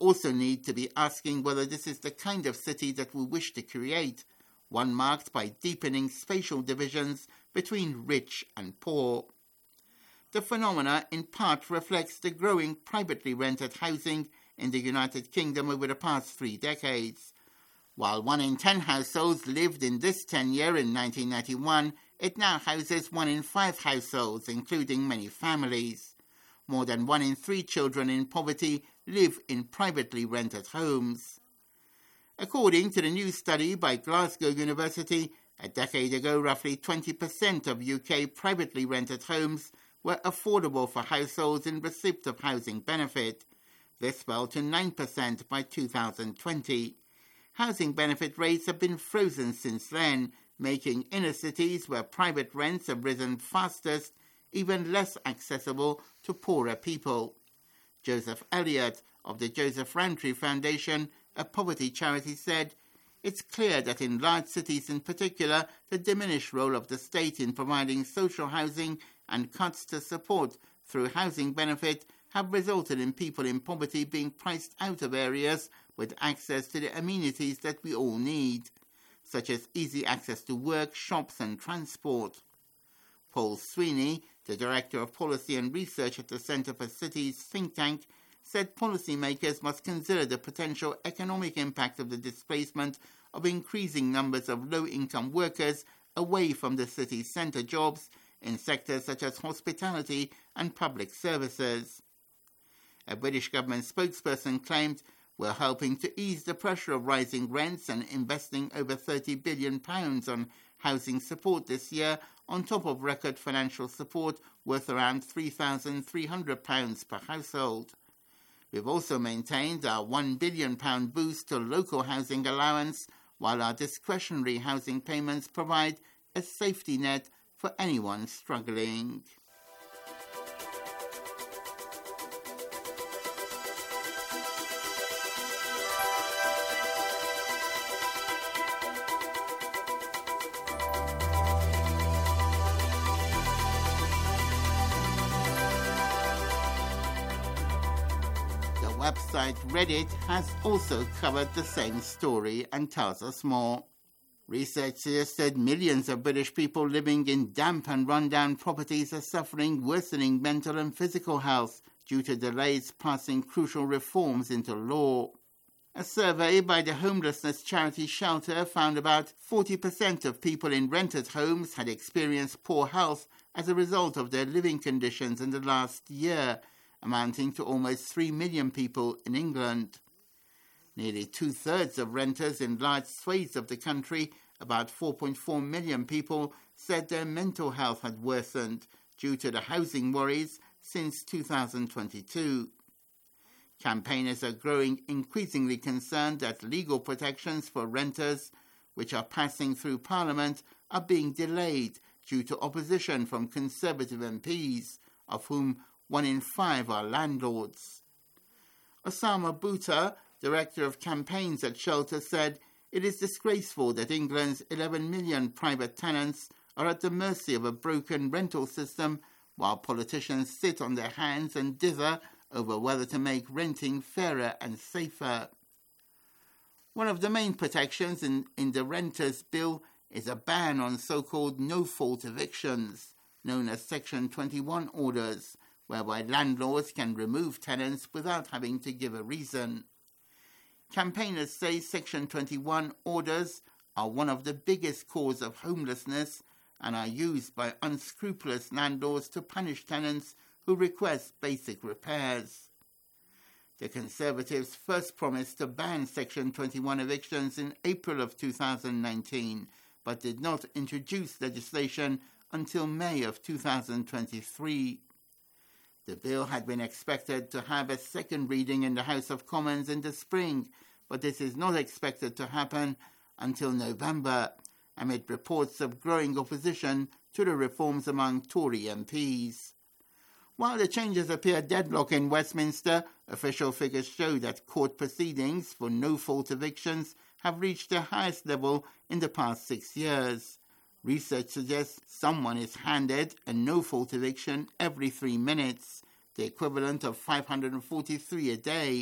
also need to be asking whether this is the kind of city that we wish to create, one marked by deepening spatial divisions between rich and poor. The phenomena in part reflects the growing privately rented housing in the United Kingdom over the past 3 decades. While 1 in 10 households lived in this tenure in 1991, it now houses 1 in 5 households, including many families. More than 1 in 3 children in poverty live in privately rented homes. According to the new study by Glasgow University, a decade ago roughly 20% of UK privately rented homes were affordable for households in receipt of housing benefit. This fell to 9% by 2020. Housing benefit rates have been frozen since then, making inner cities where private rents have risen fastest even less accessible to poorer people. Joseph Elliott of the Joseph Rowntree Foundation, a poverty charity, said, "It's clear that in large cities in particular, the diminished role of the state in providing social housing and cuts to support through housing benefit have resulted in people in poverty being priced out of areas with access to the amenities that we all need, such as easy access to work, shops and transport." Paul Sweeney, the Director of Policy and Research at the Centre for Cities think tank, said policymakers must consider the potential economic impact of the displacement of increasing numbers of low-income workers away from the city centre jobs in sectors such as hospitality and public services. A British government spokesperson claimed, "We're helping to ease the pressure of rising rents and investing over £30 billion on housing support this year, on top of record financial support worth around £3,300 per household. We've also maintained our £1 billion boost to local housing allowance, while our discretionary housing payments provide a safety net for anyone struggling." Website Reddit has also covered the same story and tells us more. Research suggested millions of British people living in damp and run-down properties are suffering worsening mental and physical health due to delays passing crucial reforms into law. A survey by the homelessness charity Shelter found about 40% of people in rented homes had experienced poor health as a result of their living conditions in the last year, amounting to almost 3 million people in England. Nearly 2/3 of renters in large swathes of the country, about 4.4 million people, said their mental health had worsened due to the housing worries since 2022. Campaigners are growing increasingly concerned that legal protections for renters, which are passing through Parliament, are being delayed due to opposition from Conservative MPs, of whom 1 in 5 are landlords. Osama Bouta, Director of Campaigns at Shelter, said, "It is disgraceful that England's 11 million private tenants are at the mercy of a broken rental system, while politicians sit on their hands and dither over whether to make renting fairer and safer." One of the main protections in the Renters' Bill is a ban on so-called no-fault evictions, known as Section 21 orders, whereby landlords can remove tenants without having to give a reason. Campaigners say Section 21 orders are one of the biggest causes of homelessness and are used by unscrupulous landlords to punish tenants who request basic repairs. The Conservatives first promised to ban Section 21 evictions in April of 2019, but did not introduce legislation until May of 2023. The bill had been expected to have a second reading in the House of Commons in the spring, but this is not expected to happen until November, amid reports of growing opposition to the reforms among Tory MPs. While the changes appear deadlocked in Westminster, official figures show that court proceedings for no-fault evictions have reached their highest level in the past 6 years. Research suggests someone is handed a no-fault eviction every 3 minutes, the equivalent of 543 a day,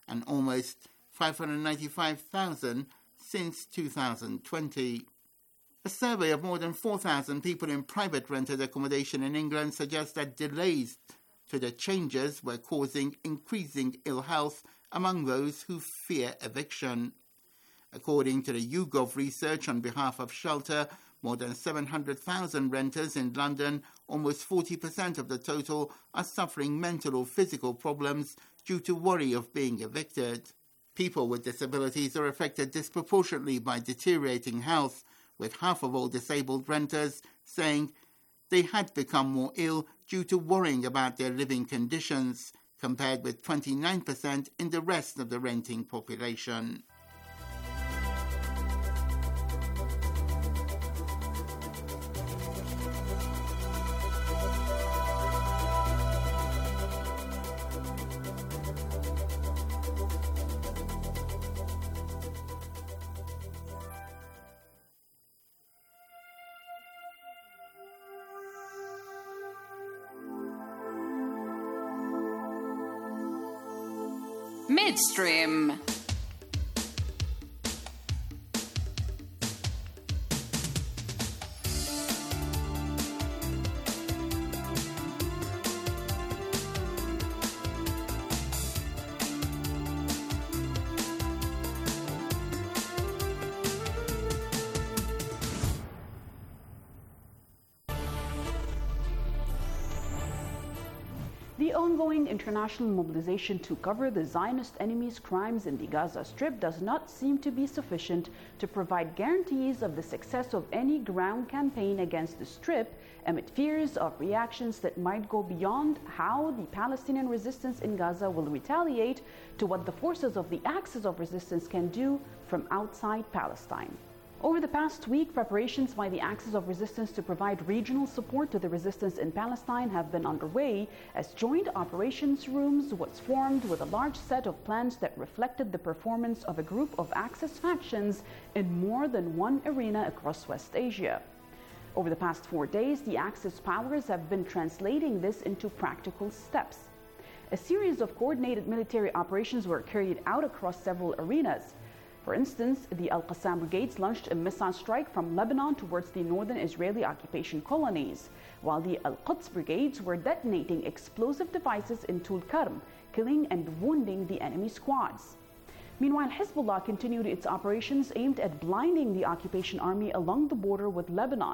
and almost 595,000 since 2020. A survey of more than 4,000 people in private rented accommodation in England suggests that delays to the changes were causing increasing ill health among those who fear eviction. According to the YouGov research on behalf of Shelter, more than 700,000 renters in London, almost 40% of the total, are suffering mental or physical problems due to worry of being evicted. People with disabilities are affected disproportionately by deteriorating health, with half of all disabled renters saying they had become more ill due to worrying about their living conditions, compared with 29% in the rest of the renting population. Midstream. The ongoing international mobilization to cover the Zionist enemy's crimes in the Gaza Strip does not seem to be sufficient to provide guarantees of the success of any ground campaign against the Strip, amid fears of reactions that might go beyond how the Palestinian resistance in Gaza will retaliate to what the forces of the Axis of Resistance can do from outside Palestine. Over the past week, preparations by the Axis of Resistance to provide regional support to the resistance in Palestine have been underway, as joint operations rooms was formed with a large set of plans that reflected the performance of a group of Axis factions in more than one arena across West Asia. Over the past 4 days, the Axis powers have been translating this into practical steps. A series of coordinated military operations were carried out across several arenas. For instance, the Al-Qassam brigades launched a missile strike from Lebanon towards the northern Israeli occupation colonies, while the Al-Quds brigades were detonating explosive devices in Tulkarm, killing and wounding the enemy squads. Meanwhile, Hezbollah continued its operations aimed at blinding the occupation army along the border with Lebanon.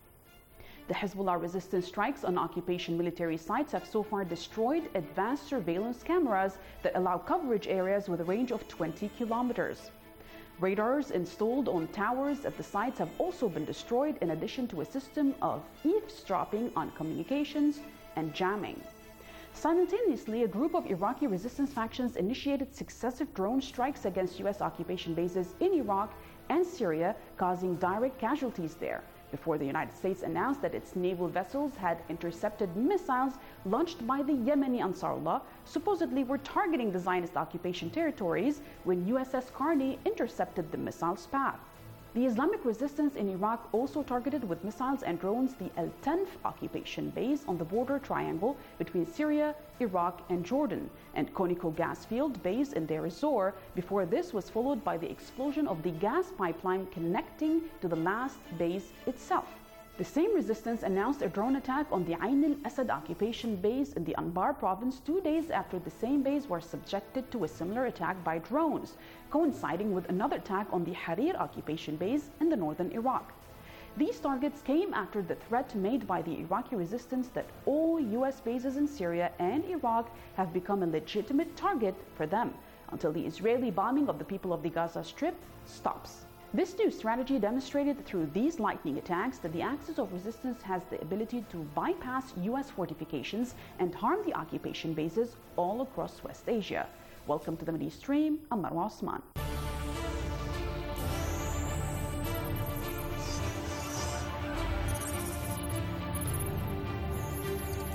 The Hezbollah resistance strikes on occupation military sites have so far destroyed advanced surveillance cameras that allow coverage areas with a range of 20 kilometers. Radars installed on towers at the sites have also been destroyed, in addition to a system of eavesdropping on communications and jamming. Simultaneously, a group of Iraqi resistance factions initiated successive drone strikes against U.S. occupation bases in Iraq and Syria, causing direct casualties there, before the United States announced that its naval vessels had intercepted missiles launched by the Yemeni Ansarullah, supposedly were targeting the Zionist occupation territories when USS Carney intercepted the missile's path. The Islamic resistance in Iraq also targeted with missiles and drones the Al Tanf occupation base on the border triangle between Syria, Iraq, and Jordan, and Conoco gas field base in Deir ez-Zor, before this was followed by the explosion of the gas pipeline connecting to the last base itself. The same resistance announced a drone attack on the Ain al-Asad occupation base in the Anbar province 2 days after the same base was subjected to a similar attack by drones, coinciding with another attack on the Harir occupation base in the northern Iraq. These targets came after the threat made by the Iraqi resistance that all U.S. bases in Syria and Iraq have become a legitimate target for them until the Israeli bombing of the people of the Gaza Strip stops. This new strategy demonstrated through these lightning attacks that the Axis of Resistance has the ability to bypass U.S. fortifications and harm the occupation bases all across West Asia. Welcome to the Middle East Stream. I'm Marwa Osman.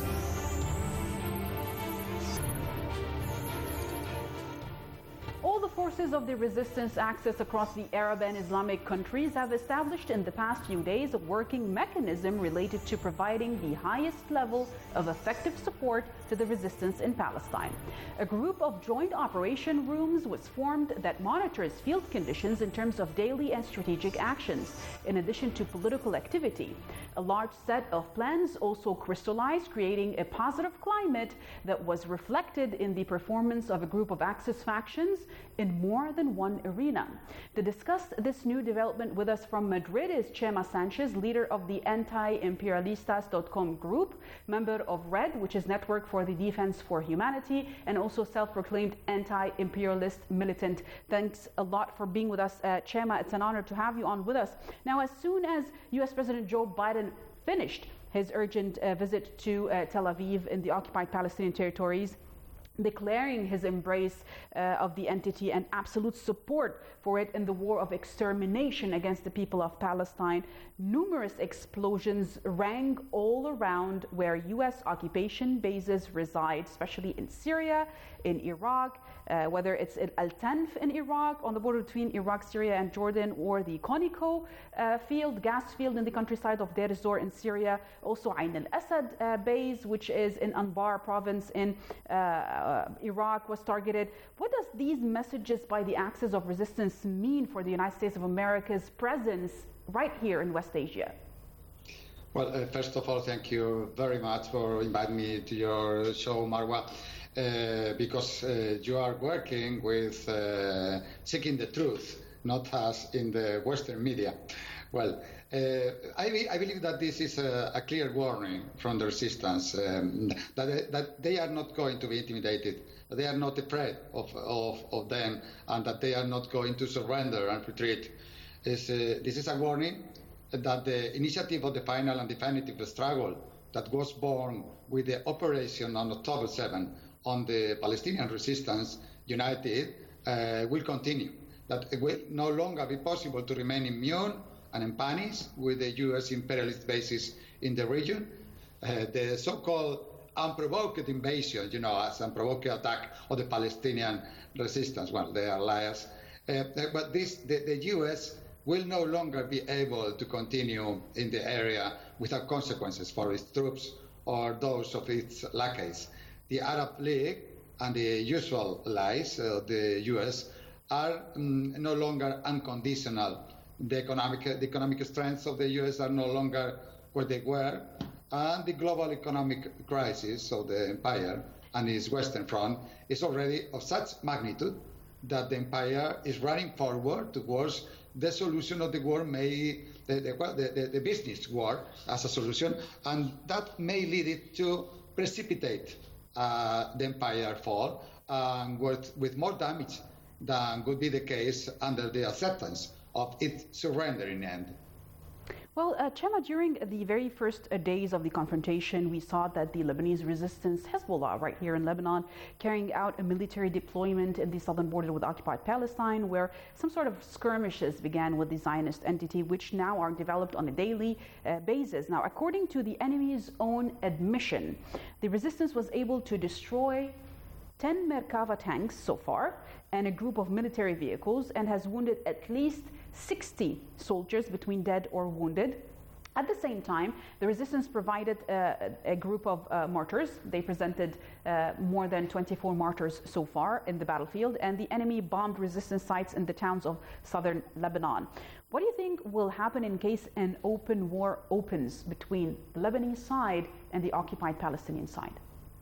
All the forces of the resistance axis across the Arab and Islamic countries have established in the past few days a working mechanism related to providing the highest level of effective support to the resistance in Palestine. A group of joint operation rooms was formed that monitors field conditions in terms of daily and strategic actions, in addition to political activity. A large set of plans also crystallized, creating a positive climate that was reflected in the performance of a group of Axis factions in more than one arena. To discuss this new development with us from Madrid is Chema Sanchez, leader of the anti-imperialistas.com group, member of RED, which is Network for the Defense for Humanity, and also self-proclaimed anti-imperialist militant. Thanks a lot for being with us, Chema. It's an honor to have you on with us. Now, as soon as U.S. President Joe Biden finished his urgent visit to Tel Aviv in the occupied Palestinian territories, declaring his embrace of the entity and absolute support for it in the war of extermination against the people of Palestine, numerous explosions rang all around where U.S. occupation bases reside, especially in Syria, in Iraq, whether it's in Al-Tanf in Iraq, on the border between Iraq, Syria, and Jordan, or the Conoco gas field in the countryside of Deir ez-Zor in Syria, also Ain al-Assad base, which is in Anbar province in Iraq, was targeted. What does these messages by the Axis of Resistance mean for the United States of America's presence right here in West Asia? Well, first of all, thank you very much for inviting me to your show, Marwa, because you are working with seeking the truth, not as in the Western media. Well, I believe that this is a clear warning from the resistance, that they are not going to be intimidated, they are not afraid of them, and that they are not going to surrender and retreat. This is a warning that the initiative of the final and definitive struggle that was born with the operation on October 7 on the Palestinian Resistance United will continue, that it will no longer be possible to remain immune and unpunished with the U.S. imperialist bases in the region. The so-called unprovoked invasion, as unprovoked attack of the Palestinian resistance, well, they are liars. But the U.S. will no longer be able to continue in the area without consequences for its troops or those of its lackeys. The Arab League and the usual allies of the U.S. are no longer unconditional. The economic strengths of the U.S. are no longer where they were, and the global economic crisis of the empire and its Western Front is already of such magnitude that the empire is running forward towards the solution of the war, the business war as a solution, and that may lead it to precipitate the empire fall with more damage than would be the case under the acceptance of its surrendering end. Well, Chema, during the very first days of the confrontation, we saw that the Lebanese resistance, Hezbollah, right here in Lebanon, carrying out a military deployment in the southern border with occupied Palestine, where some sort of skirmishes began with the Zionist entity, which now are developed on a daily basis. Now, according to the enemy's own admission, the resistance was able to destroy 10 Merkava tanks so far and a group of military vehicles, and has wounded at least 60 soldiers between dead or wounded. At the same time, the resistance provided a group of mortars. They presented more than 24 mortars so far in the battlefield, and the enemy bombed resistance sites in the towns of southern Lebanon. What do you think will happen in case an open war opens between the Lebanese side and the occupied Palestinian side?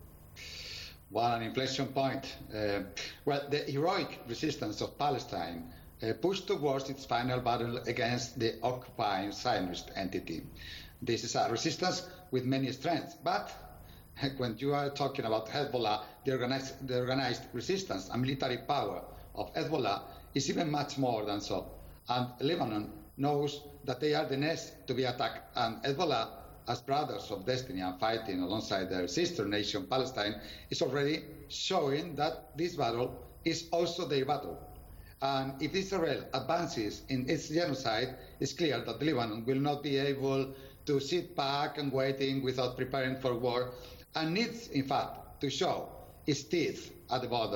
Well, an inflection point. The heroic resistance of Palestine pushed towards its final battle against the occupying Zionist entity. This is a resistance with many strengths, but when you are talking about Hezbollah, the organized resistance and military power of Hezbollah is even much more than so. And Lebanon knows that they are the next to be attacked, and Hezbollah, as brothers of destiny and fighting alongside their sister nation Palestine, is already showing that this battle is also their battle. And if Israel advances in its genocide, it's clear that Lebanon will not be able to sit back and waiting without preparing for war, and needs, in fact, to show its teeth at the border,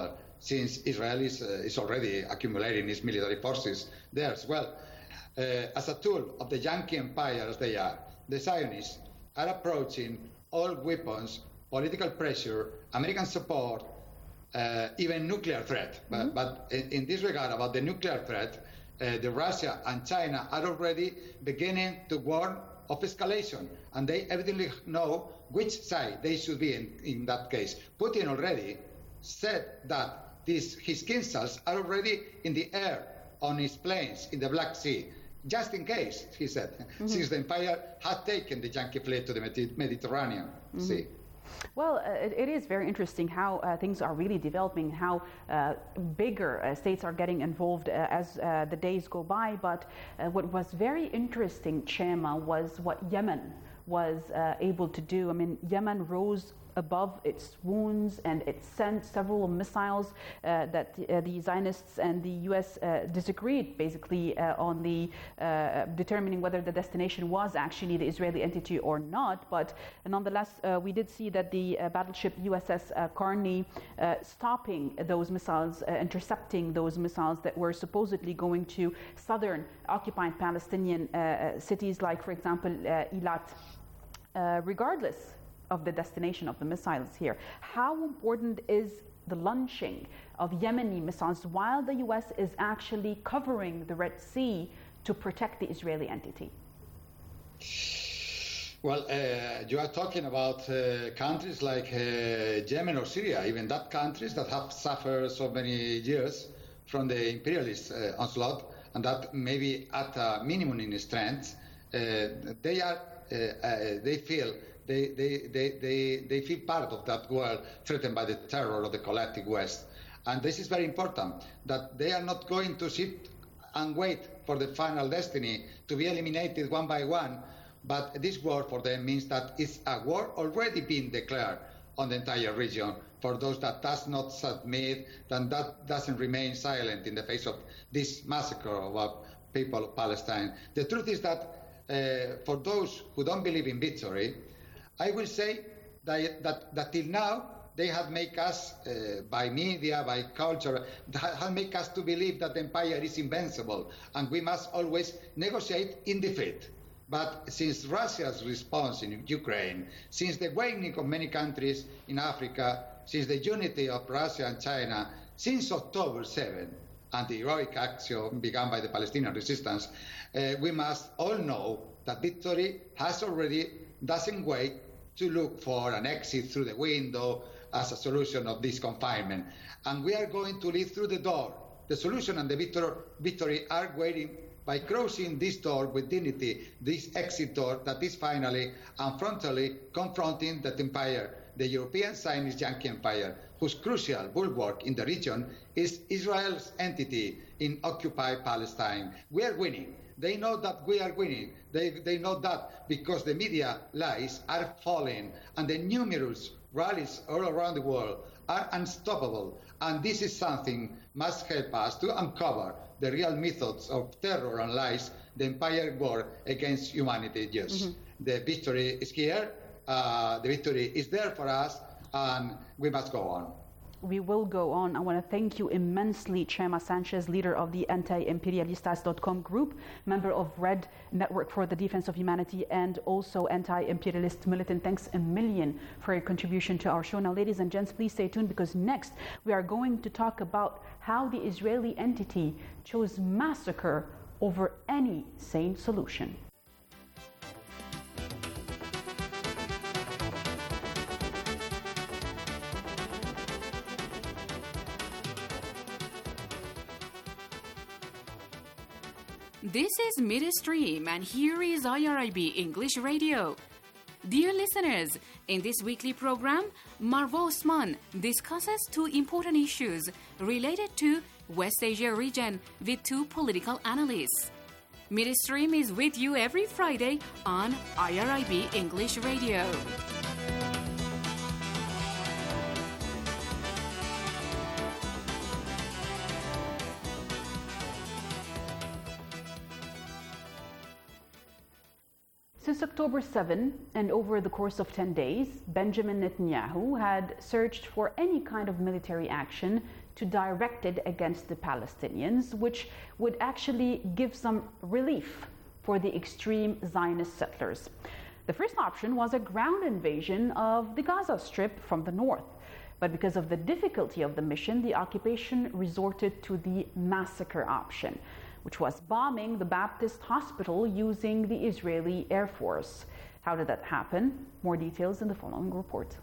since Israel is already accumulating its military forces there as well. As a tool of the Yankee empire as they are, the Zionists are approaching all weapons, political pressure, American support, even nuclear threat. But in this regard, about the nuclear threat, the Russia and China are already beginning to warn of escalation, and they evidently know which side they should be in that case. Putin already said that his missiles are already in the air on his planes in the Black Sea, just in case, he said, since the empire had taken the Yankee fleet to the Mediterranean Sea. Well, it is very interesting how things are really developing, how bigger states are getting involved as the days go by. But what was very interesting, Chema, was what Yemen was able to do. I mean, Yemen rose above its wounds, and it sent several missiles that the Zionists and the U.S. disagreed basically on the determining whether the destination was actually the Israeli entity or not. But nonetheless, we did see that the battleship USS Carney stopping those missiles, intercepting those missiles that were supposedly going to southern occupied Palestinian cities like, for example, Eilat, regardless of the destination of the missiles here. How important is the launching of Yemeni missiles while the U.S. is actually covering the Red Sea to protect the Israeli entity? Well, you are talking about countries like Yemen or Syria, even that countries that have suffered so many years from the imperialist onslaught, and that maybe at a minimum in strength, they feel they feel part of that world threatened by the terror of the collective West. And this is very important, that they are not going to sit and wait for the final destiny to be eliminated one by one, but this war for them means that it's a war already being declared on the entire region for those that does not submit, and that doesn't remain silent in the face of this massacre of people of Palestine. The truth is that for those who don't believe in victory, I will say that till now they have made us, by media, by culture, have made us to believe that the empire is invincible and we must always negotiate in defeat. But since Russia's response in Ukraine, since the waning of many countries in Africa, since the unity of Russia and China, since October 7, and the heroic action begun by the Palestinian resistance, we must all know that victory has already doesn't wait to look for an exit through the window as a solution of this confinement. And we are going to lead through the door. The solution and the victory are waiting by crossing this door with dignity, this exit door that is finally and frontally confronting that empire, the European Zionist Yankee empire, whose crucial bulwark in the region is Israel's entity in occupied Palestine. We are winning. They know that we are winning. They know that because the media lies are falling and the numerous rallies all around the world are unstoppable. And this is something must help us to uncover the real methods of terror and lies the empire war against humanity uses. The victory is here. The victory is there for us, and we must go on. We will go on. I want to thank you immensely, Chema Sanchez, leader of the anti-imperialistas.com group, member of Red Network for the Defense of Humanity, and also anti-imperialist militant. Thanks a million for your contribution to our show. Now, ladies and gents, please stay tuned, because next we are going to talk about how the Israeli entity chose massacre over any sane solution. This is Midstream, and here is IRIB English Radio. Dear listeners, in this weekly program, Marwa Osman discusses two important issues related to West Asia region with two political analysts. Midstream is with you every Friday on IRIB English Radio. Since October 7 and over the course of 10 days, Benjamin Netanyahu had searched for any kind of military action to direct it against the Palestinians, which would actually give some relief for the extreme Zionist settlers. The first option was a ground invasion of the Gaza Strip from the north. But because of the difficulty of the mission, the occupation resorted to the massacre option, which was bombing the Baptist hospital using the Israeli Air Force. How did that happen? More details in the following report.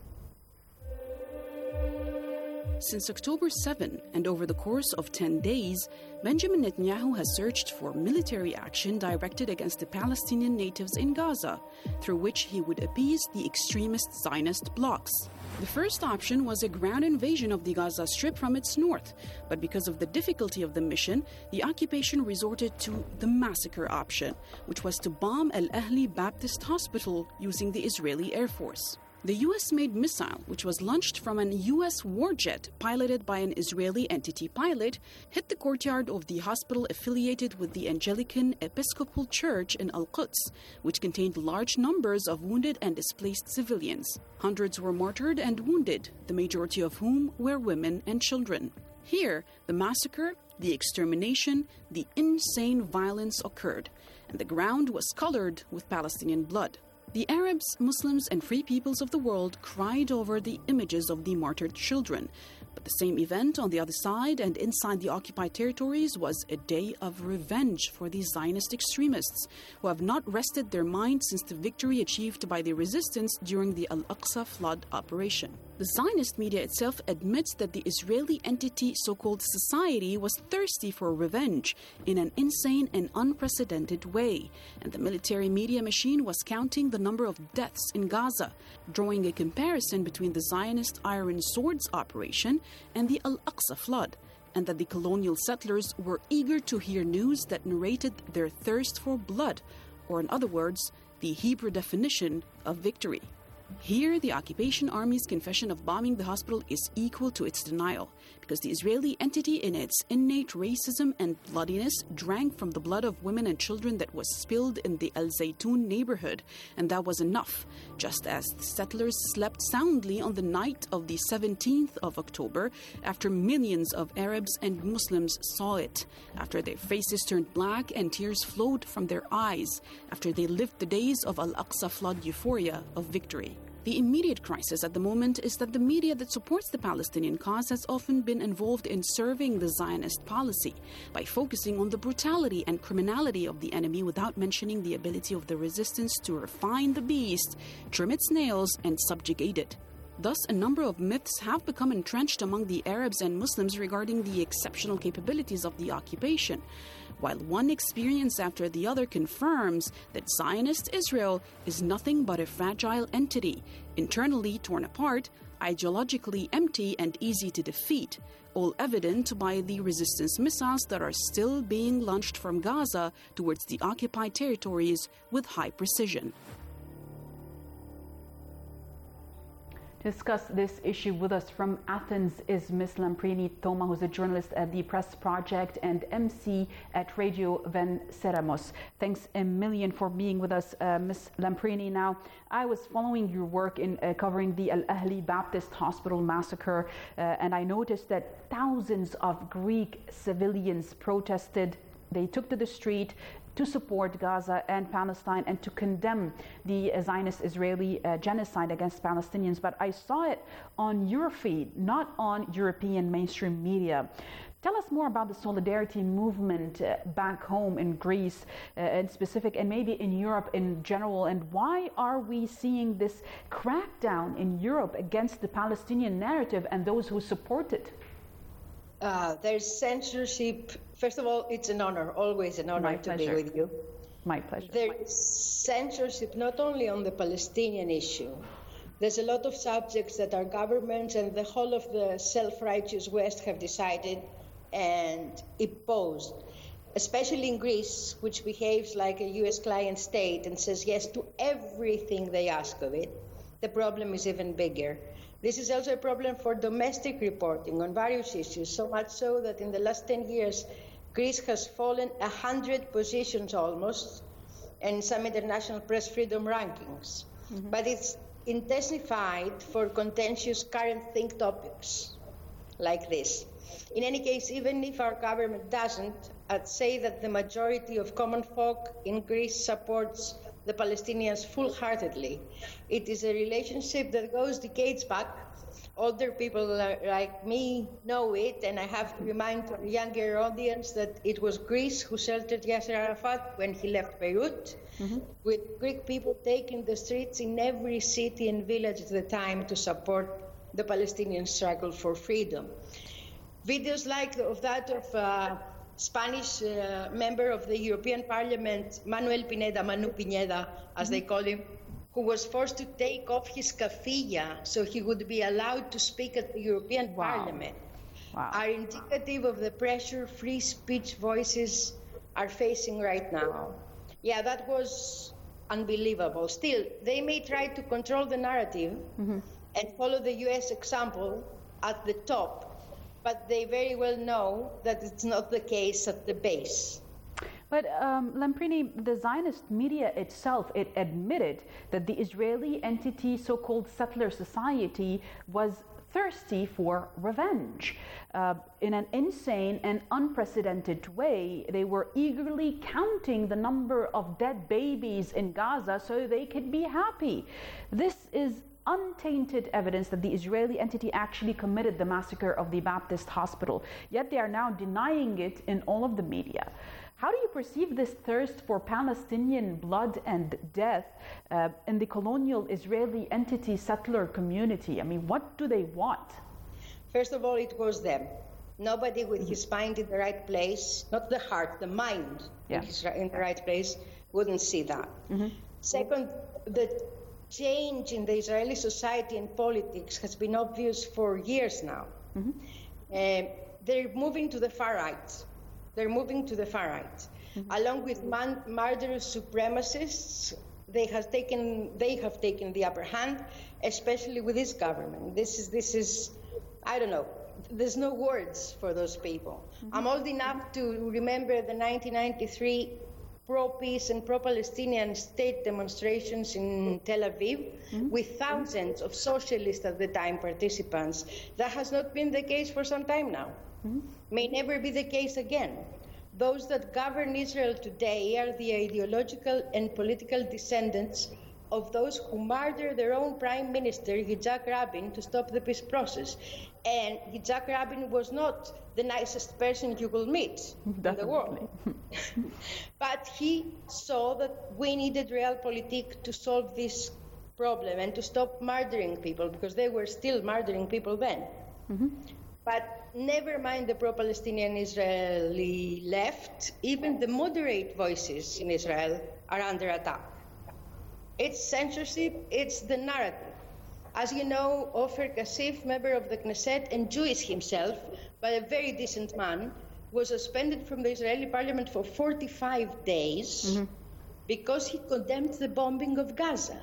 Since October 7 and over the course of 10 days, Benjamin Netanyahu has searched for military action directed against the Palestinian natives in Gaza, through which he would appease the extremist Zionist blocs. The first option was a ground invasion of the Gaza Strip from its north, but because of the difficulty of the mission, the occupation resorted to the massacre option, which was to bomb Al Ahli Baptist Hospital using the Israeli Air Force. The US-made missile, which was launched from an US warjet piloted by an Israeli entity pilot, hit the courtyard of the hospital affiliated with the Anglican Episcopal Church in Al-Quds, which contained large numbers of wounded and displaced civilians. Hundreds were martyred and wounded, the majority of whom were women and children. Here, the massacre, the extermination, the insane violence occurred, and the ground was colored with Palestinian blood. The Arabs, Muslims, and free peoples of the world cried over the images of the martyred children. But the same event on the other side and inside the occupied territories was a day of revenge for the Zionist extremists, who have not rested their minds since the victory achieved by the resistance during the Al-Aqsa flood operation. The Zionist media itself admits that the Israeli entity so-called society was thirsty for revenge in an insane and unprecedented way, and the military media machine was counting the number of deaths in Gaza, drawing a comparison between the Zionist Iron Swords operation and the Al-Aqsa flood, and that the colonial settlers were eager to hear news that narrated their thirst for blood, or in other words, the Hebrew definition of victory. Here, the occupation army's confession of bombing the hospital is equal to its denial, because the Israeli entity, in its innate racism and bloodiness, drank from the blood of women and children that was spilled in the Al Zaytun neighborhood, and that was enough, just as the settlers slept soundly on the night of the 17th of October after millions of Arabs and Muslims saw it, after their faces turned black and tears flowed from their eyes, after they lived the days of Al-Aqsa flood euphoria of victory. The immediate crisis at the moment is that the media that supports the Palestinian cause has often been involved in serving the Zionist policy by focusing on the brutality and criminality of the enemy without mentioning the ability of the resistance to refine the beast, trim its nails, and subjugate it. Thus, a number of myths have become entrenched among the Arabs and Muslims regarding the exceptional capabilities of the occupation, while one experience after the other confirms that Zionist Israel is nothing but a fragile entity, internally torn apart, ideologically empty and easy to defeat, all evident by the resistance missiles that are still being launched from Gaza towards the occupied territories with high precision. To discuss this issue with us from Athens is Ms. Lamprini Toma, who's a journalist at the Press Project and MC at Radio Venceramos. Thanks a million for being with us, Ms. Lamprini. Now, I was following your work in covering the Al Ahli Baptist Hospital massacre, and I noticed that thousands of Greek civilians protested. They took to the street to support Gaza and Palestine and to condemn the Zionist-Israeli genocide against Palestinians. But I saw it on your feed, not on European mainstream media. Tell us more about the solidarity movement back home in Greece in specific, and maybe in Europe in general, and why are we seeing this crackdown in Europe against the Palestinian narrative and those who support it? There's censorship. First of all, it's an honor, always an honor to be with you. My pleasure. There's censorship not only on the Palestinian issue. There's a lot of subjects that our governments and the whole of the self-righteous West have decided and imposed, especially in Greece, which behaves like a U.S. client state and says yes to everything they ask of it. The problem is even bigger. This is also a problem for domestic reporting on various issues, so much so that in the last 10 years, Greece has fallen 100 positions almost and some international press freedom rankings. But it's intensified for contentious current think topics like this. In any case, even if our government doesn't, I'd say that the majority of common folk in Greece supports the Palestinians full-heartedly. It is a relationship that goes decades back. Older people like me know it, and I have to remind our younger audience that it was Greece who sheltered Yasser Arafat when he left Beirut, with Greek people taking the streets in every city and village at the time to support the Palestinian struggle for freedom. Videos like of that of Spanish member of the European Parliament, Manu Pineda, as they call him, who was forced to take off his kafia so he would be allowed to speak at the European Parliament, are indicative of the pressure free speech voices are facing right now. Yeah, that was unbelievable. Still, they may try to control the narrative and follow the US example at the top, but they very well know that it's not the case at the base. But Lamprini, the Zionist media itself, it admitted that the Israeli entity, so-called settler society, was thirsty for revenge. In an insane and unprecedented way, they were eagerly counting the number of dead babies in Gaza so they could be happy. This is untainted evidence that the Israeli entity actually committed the massacre of the Baptist hospital, yet they are now denying it in all of the media. How do you perceive this thirst for Palestinian blood and death in the colonial Israeli entity settler community? I mean, what do they want? First of all, it was them. Nobody with his mind in the right place, not the heart, the mind in the right place, wouldn't see that. Second, the change in the Israeli society and politics has been obvious for years now. They're moving to the far right. Along with murderous supremacists, they have taken the upper hand, especially with this government. This is, I don't know, there's no words for those people. I'm old enough to remember the 1993 pro-peace and pro-Palestinian state demonstrations in Tel Aviv with thousands of socialists at the time participants. That has not been the case for some time now. May never be the case again. Those that govern Israel today are the ideological and political descendants of those who murdered their own prime minister, Yitzhak Rabin, to stop the peace process. And Yitzhak Rabin was not the nicest person you will meet in the world. But he saw that we needed realpolitik to solve this problem and to stop murdering people, because they were still murdering people then. But never mind the pro-Palestinian Israeli left, even the moderate voices in Israel are under attack. It's censorship, it's the narrative. As you know, Ofer Kasif, member of the Knesset and Jewish himself, but a very decent man, was suspended from the Israeli parliament for 45 days because he condemned the bombing of Gaza.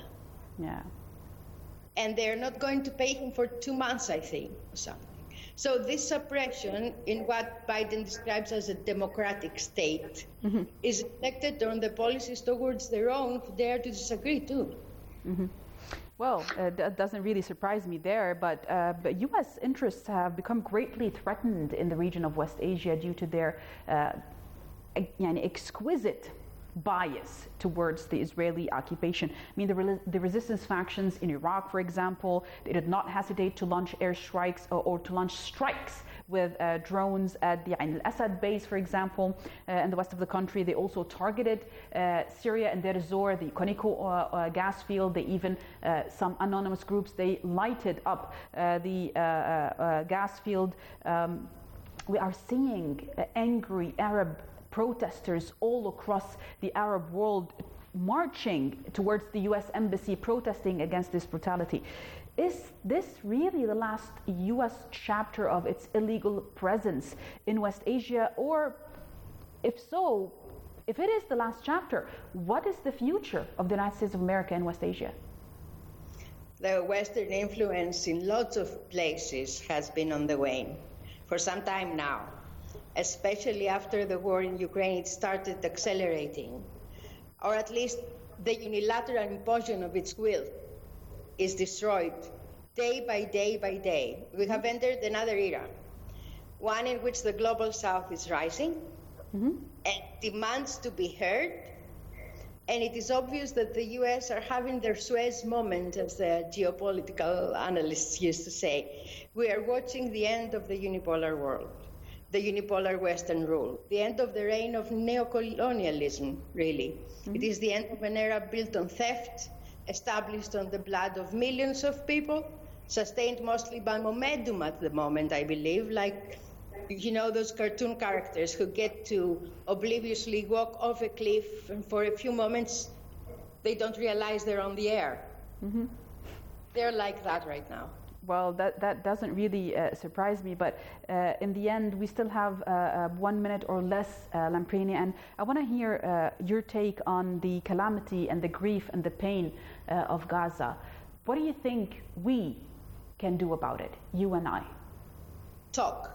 And they're not going to pay him for 2 months, I think, or something. So this suppression in what Biden describes as a democratic state is reflected on the policies towards their own who dare to disagree too. Well, that doesn't really surprise me there, but U.S. interests have become greatly threatened in the region of West Asia due to their exquisite bias towards the Israeli occupation. I mean, the resistance factions in Iraq, for example, they did not hesitate to launch airstrikes or to launch strikes with drones at the Ain al-Assad base, for example, in the west of the country. They also targeted Syria and Deir ez-Zor, the Conoco gas field. They even, some anonymous groups, they lighted up the gas field. We are seeing angry Arab protesters all across the Arab world marching towards the U.S. embassy, protesting against this brutality. Is this really the last U.S. chapter of its illegal presence in West Asia? Or if so, if it is the last chapter, what is the future of the United States of America in West Asia? The Western influence in lots of places has been on the wane for some time now. Especially after the war in Ukraine, it started accelerating. or at least the unilateral imposition of its will, is destroyed day by day by day. We have entered another era, one in which the global south is rising and demands to be heard. And it is obvious that the US are having their Suez moment, as the geopolitical analysts used to say. We are watching the end of the unipolar world, the unipolar Western rule, the end of the reign of neocolonialism, really. It is the end of an era built on theft, established on the blood of millions of people, sustained mostly by momentum at the moment, I believe, like, you know, those cartoon characters who get to obliviously walk off a cliff, and for a few moments, they don't realize they're on the air. They're like that right now. Well, that doesn't really surprise me, but in the end, we still have 1 minute or less, Lampreni, and I want to hear your take on the calamity and the grief and the pain of Gaza. What do you think we can do about it, you and I? Talk.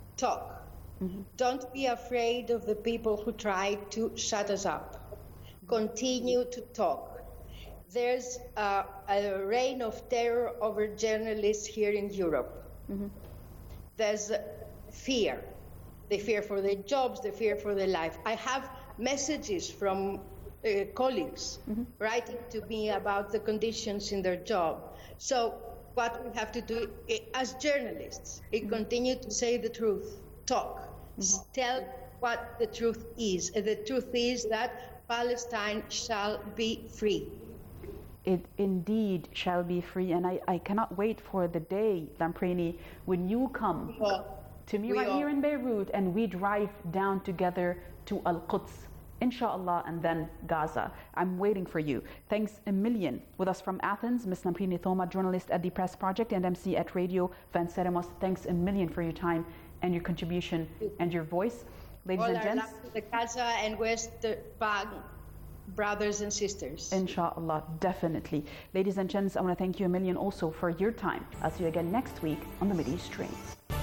Don't be afraid of the people who try to shut us up. Continue to talk. There's a reign of terror over journalists here in Europe. There's fear. They fear for their jobs, they fear for their life. I have messages from colleagues writing to me about the conditions in their job. So what we have to do as journalists is continue to say the truth, talk, tell what the truth is. And the truth is that Palestine shall be free. It indeed shall be free, and I cannot wait for the day, Lampreni, when you come to me right here in Beirut and we drive down together to Al-Quds, inshallah, and then Gaza. I'm waiting for you. Thanks a million. With us from Athens, Ms. Lampreni Thoma, journalist at the Press Project and MC at Radio Venceremos. Thanks a million for your time and your contribution and your voice. Ladies and gents, the Gaza and West Bank brothers and sisters. Inshallah, definitely. Ladies and gents, I want to thank you a million also for your time. I'll see you again next week on the Mideast Train.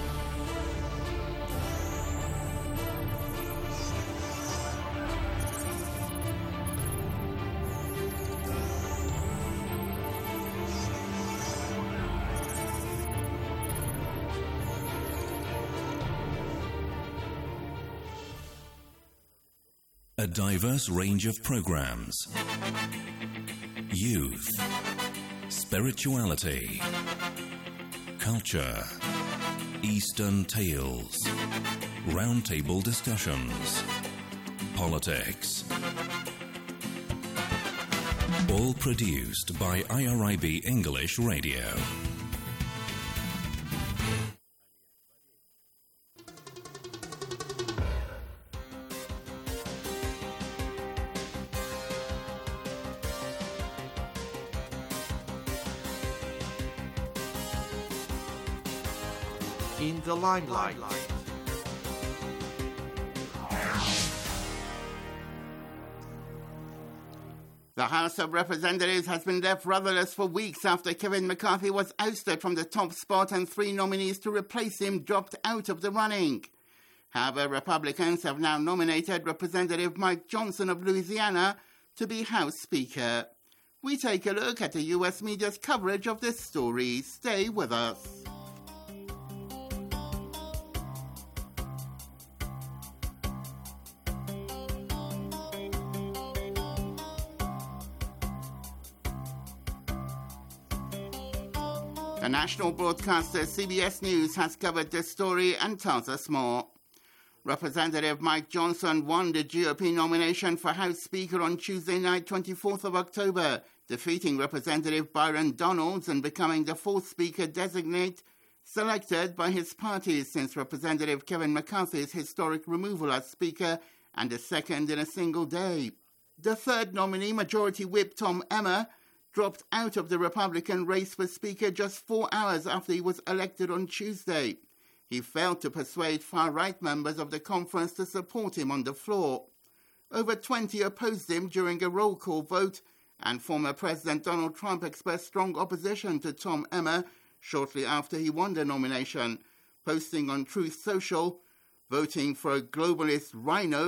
A diverse range of programs. Youth, spirituality, culture, Eastern tales, roundtable discussions, politics. All produced by IRIB English Radio. In the limelight. The House of Representatives has been left rudderless for weeks after Kevin McCarthy was ousted from the top spot and 3 nominees to replace him dropped out of the running. However, Republicans have now nominated Representative Mike Johnson of Louisiana to be House Speaker. We take a look at the U.S. media's coverage of this story. Stay with us. The national broadcaster CBS News has covered this story and tells us more. Representative Mike Johnson won the GOP nomination for House Speaker on Tuesday night, 24th of October, defeating Representative Byron Donalds and becoming the 4th Speaker designate selected by his party since Representative Kevin McCarthy's historic removal as Speaker and the second in a single day. The 3rd nominee, Majority Whip Tom Emmer, dropped out of the Republican race for Speaker just 4 hours after he was elected on Tuesday. He failed to persuade far-right members of the conference to support him on the floor. Over 20 opposed him during a roll call vote, and former President Donald Trump expressed strong opposition to Tom Emmer shortly after he won the nomination, posting on Truth Social, voting for a globalist rhino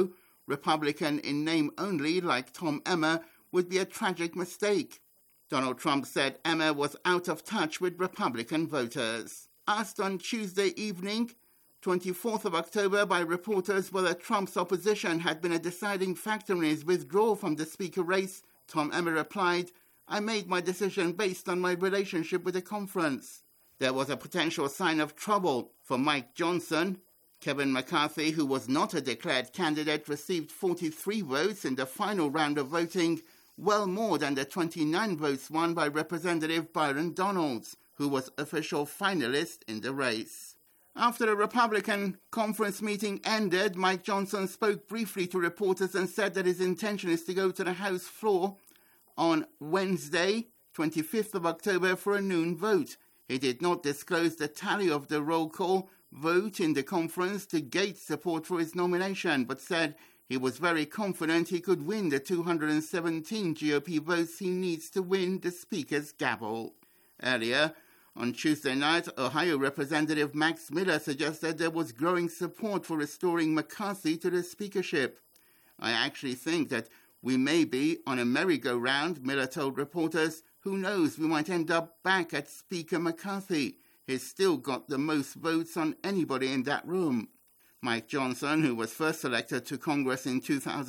Republican in name only like Tom Emmer would be a tragic mistake. Donald Trump said Emmer was out of touch with Republican voters. Asked on Tuesday evening, 24th of October, by reporters whether Trump's opposition had been a deciding factor in his withdrawal from the Speaker race, Tom Emmer replied, "I made my decision based on my relationship with the conference." There was a potential sign of trouble for Mike Johnson. Kevin McCarthy, who was not a declared candidate, received 43 votes in the final round of voting, well more than the 29 votes won by Representative Byron Donalds, who was official finalist in the race. After the Republican conference meeting ended, Mike Johnson spoke briefly to reporters and said that his intention is to go to the House floor on Wednesday, 25th of October, for a noon vote. He did not disclose the tally of the roll call vote in the conference to gauge support for his nomination, but said he was very confident he could win the 217 GOP votes he needs to win the Speaker's gavel. Earlier, on Tuesday night, Ohio Representative Max Miller suggested there was growing support for restoring McCarthy to the speakership. "I actually think that we may be on a merry-go-round," Miller told reporters. "Who knows, we might end up back at Speaker McCarthy. He's still got the most votes on anybody in that room." Mike Johnson, who was first elected to Congress in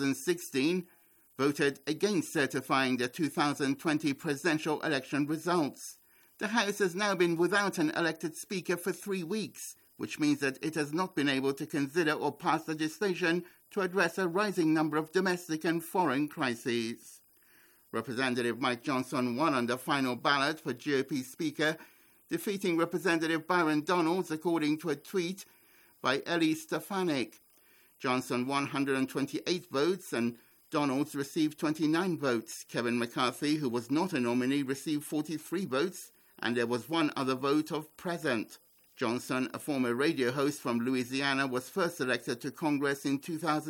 2016, voted against certifying the 2020 presidential election results. The House has now been without an elected Speaker for 3 weeks, which means that it has not been able to consider or pass legislation to address a rising number of domestic and foreign crises. Representative Mike Johnson won on the final ballot for GOP Speaker, defeating Representative Byron Donalds, according to a tweet by Ellie Stefanik. Johnson won 128 votes and Donalds received 29 votes. Kevin McCarthy, who was not a nominee, received 43 votes, and there was one other vote of present. Johnson, a former radio host from Louisiana, was first elected to Congress in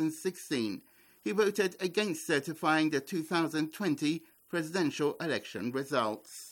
2016. He voted against certifying the 2020 presidential election results.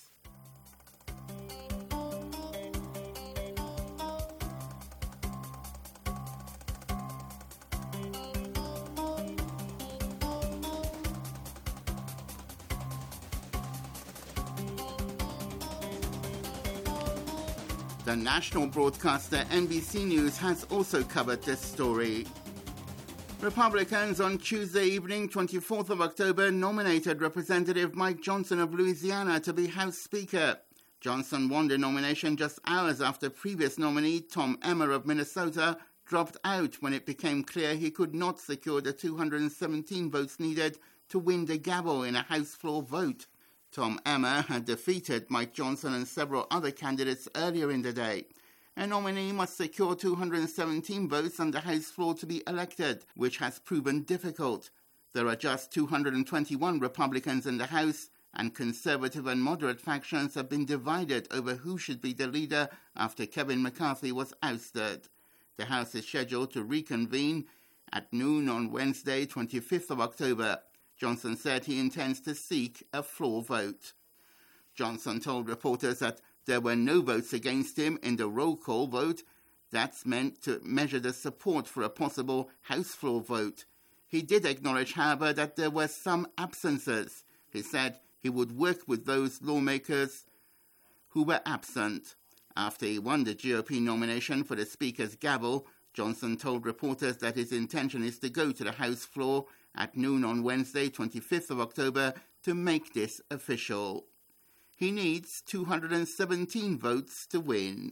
The national broadcaster NBC News has also covered this story. Republicans on Tuesday evening, 24th of October, nominated Representative Mike Johnson of Louisiana to be House Speaker. Johnson won the nomination just hours after previous nominee Tom Emmer of Minnesota dropped out when it became clear he could not secure the 217 votes needed to win the gavel in a House floor vote. Tom Emmer had defeated Mike Johnson and several other candidates earlier in the day. A nominee must secure 217 votes on the House floor to be elected, which has proven difficult. There are just 221 Republicans in the House, and conservative and moderate factions have been divided over who should be the leader after Kevin McCarthy was ousted. The House is scheduled to reconvene at noon on Wednesday, 25th of October. Johnson said he intends to seek a floor vote. Johnson told reporters that there were no votes against him in the roll call vote. That's meant to measure the support for a possible House floor vote. He did acknowledge, however, that there were some absences. He said he would work with those lawmakers who were absent. After he won the GOP nomination for the Speaker's gavel, Johnson told reporters that his intention is to go to the House floor at noon on Wednesday, 25th of October, to make this official. He needs 217 votes to win.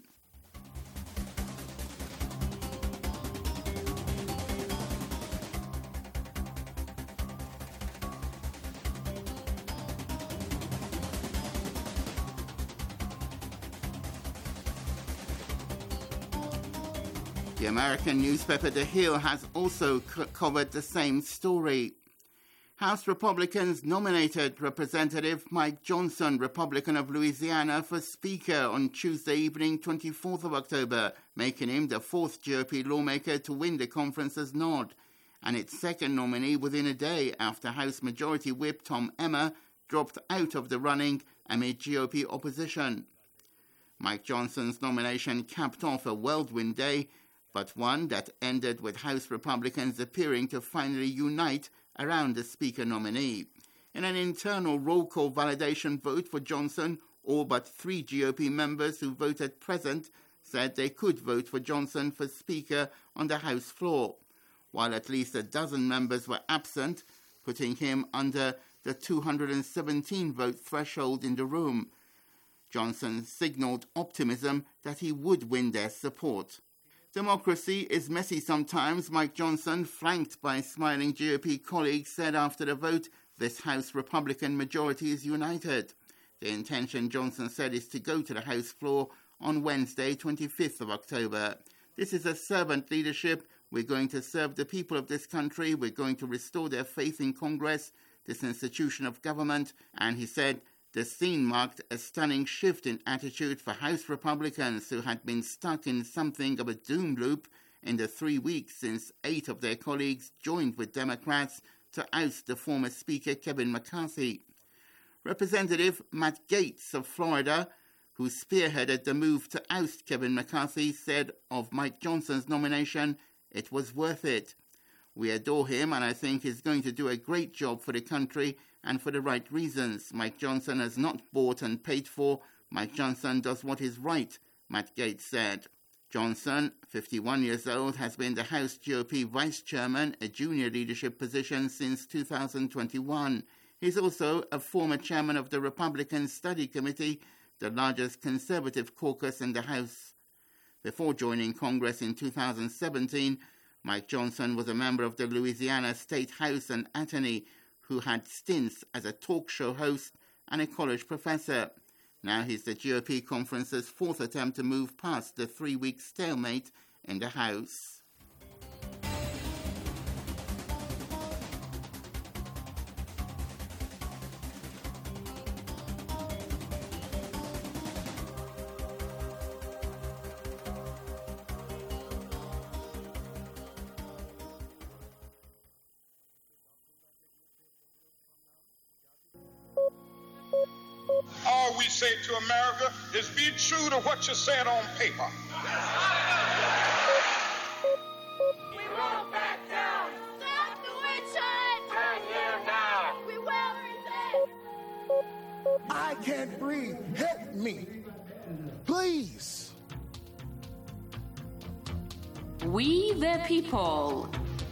The American newspaper The Hill has also covered the same story. House Republicans nominated Representative Mike Johnson, Republican of Louisiana, for Speaker on Tuesday evening, 24th of October, making him the fourth GOP lawmaker to win the conference's nod, and its second nominee within a day after House Majority Whip Tom Emmer dropped out of the running amid GOP opposition. Mike Johnson's nomination capped off a whirlwind day but one that ended with House Republicans appearing to finally unite around the Speaker nominee. In an internal roll call validation vote for Johnson, all but 3 GOP members who voted present said they could vote for Johnson for Speaker on the House floor, while at least a dozen members were absent, putting him under the 217-vote threshold in the room. Johnson signalled optimism that he would win their support. Democracy is messy sometimes, Mike Johnson, flanked by smiling GOP colleagues, said after the vote, this House Republican majority is united. The intention, Johnson said, is to go to the House floor on Wednesday, 25th of October. This is a servant leadership. We're going to serve the people of this country. We're going to restore their faith in Congress, this institution of government. And he said the scene marked a stunning shift in attitude for House Republicans who had been stuck in something of a doom loop in the 3 weeks since 8 of their colleagues joined with Democrats to oust the former Speaker Kevin McCarthy. Representative Matt Gaetz of Florida, who spearheaded the move to oust Kevin McCarthy, said of Mike Johnson's nomination, "It was worth it. We adore him, and I think he's going to do a great job for the country and for the right reasons. Mike Johnson has not bought and paid for. Mike Johnson does what is right," Matt Gaetz said. Johnson, 51 years old, has been the House GOP vice chairman, a junior leadership position, since 2021. He's also a former chairman of the Republican Study Committee, the largest conservative caucus in the House. Before joining Congress in 2017, Mike Johnson was a member of the Louisiana State House and attorney who had stints as a talk show host and a college professor. Now he's the GOP conference's 4th attempt to move past the 3-week stalemate in the House. All we say to America is be true to what you said on paper. We won't back down. Stop the witch hunt. Turn here now. We will resist. I can't breathe. Help me. Please. We the people.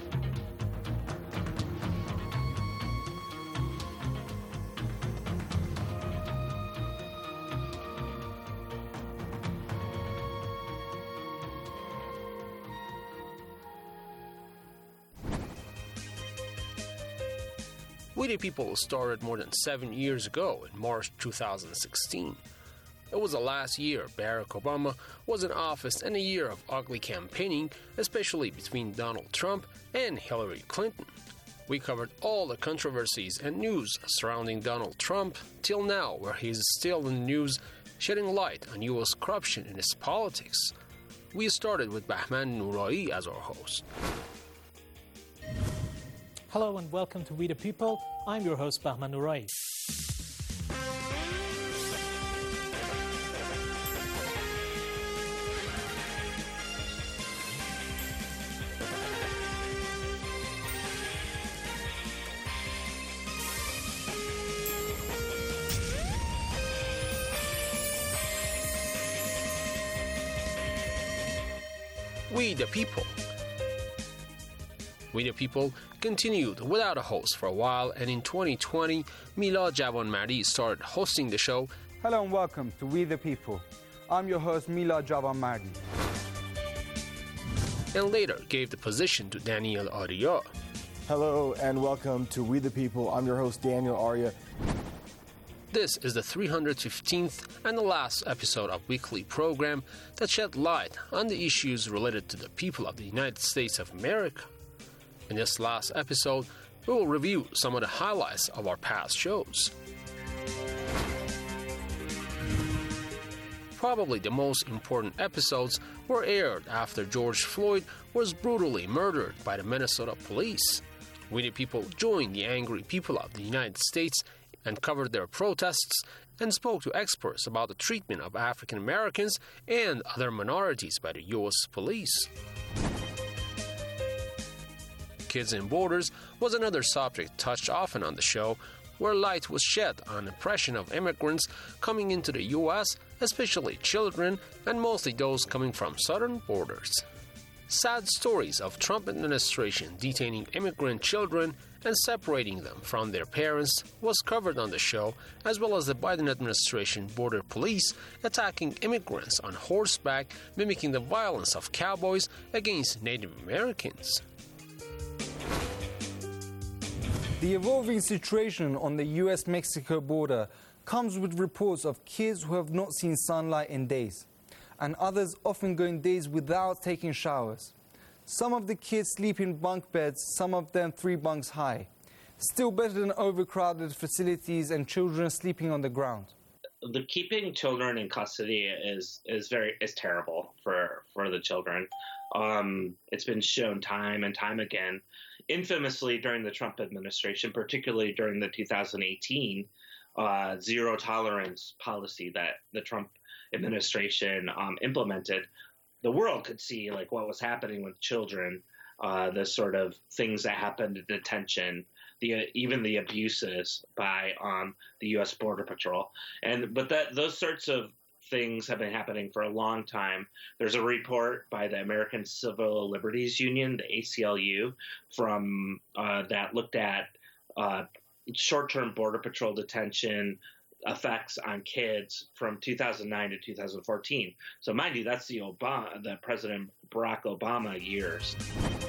We the People started more than 7 years ago in March 2016. It was the last year Barack Obama was in office and a year of ugly campaigning, especially between Donald Trump and Hillary Clinton. We covered all the controversies and news surrounding Donald Trump till now, where he is still in the news, shedding light on U.S. corruption in his politics. We started with Bahman Nooroi as our host. Hello and welcome to We the People. I'm your host, Bahman Nooroi. We the People. We the People continued without a host for a while, and in 2020, Mila Javanmardi started hosting the show. Hello and welcome to We the People. I'm your host, Mila Javanmardi. And later gave the position to Daniel Arya. Hello and welcome to We the People. I'm your host, Daniel Arya. This is the 315th and the last episode of weekly program that shed light on the issues related to the people of the United States of America. In this last episode, we will review some of the highlights of our past shows. Probably the most important episodes were aired after George Floyd was brutally murdered by the Minnesota police. We the People joined the angry people of the United States and covered their protests and spoke to experts about the treatment of African Americans and other minorities by the U.S. police. Kids and Borders was another subject touched often on the show, where light was shed on the oppression of immigrants coming into the U.S., especially children, and mostly those coming from southern borders. Sad stories of Trump administration detaining immigrant children and separating them from their parents was covered on the show, as well as the Biden administration border police attacking immigrants on horseback, mimicking the violence of cowboys against Native Americans. The evolving situation on the US-Mexico border comes with reports of kids who have not seen sunlight in days, and others often going days without taking showers. Some of the kids sleep in bunk beds, some of them 3 bunks high. Still better than overcrowded facilities and children sleeping on the ground. The keeping children in custody is terrible for the children. It's been shown time and time again, infamously during the Trump administration, particularly during the 2018 zero tolerance policy that the Trump administration implemented. The world could see like what was happening with children, the sort of things that happened in detention, even the abuses by the U.S. Border Patrol, but those sorts of things have been happening for a long time. There's a report by the American Civil Liberties Union, the ACLU, from that looked at short-term Border Patrol detention effects on kids from 2009 to 2014. So mind you, that's the President Barack Obama years.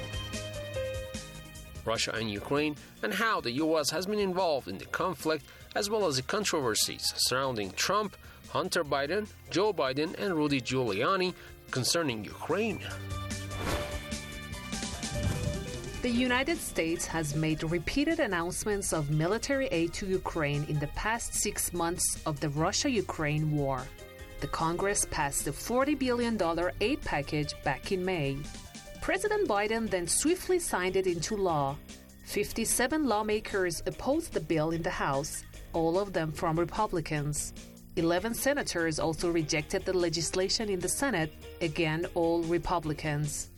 Russia and Ukraine, and how the U.S. has been involved in the conflict, as well as the controversies surrounding Trump, Hunter Biden, Joe Biden, and Rudy Giuliani concerning Ukraine. The United States has made repeated announcements of military aid to Ukraine in the past 6 months of the Russia-Ukraine war. The Congress passed the $40 billion aid package back in May. President Biden then swiftly signed it into law. 57 lawmakers opposed the bill in the House, all of them from Republicans. 11 senators also rejected the legislation in the Senate, again all Republicans.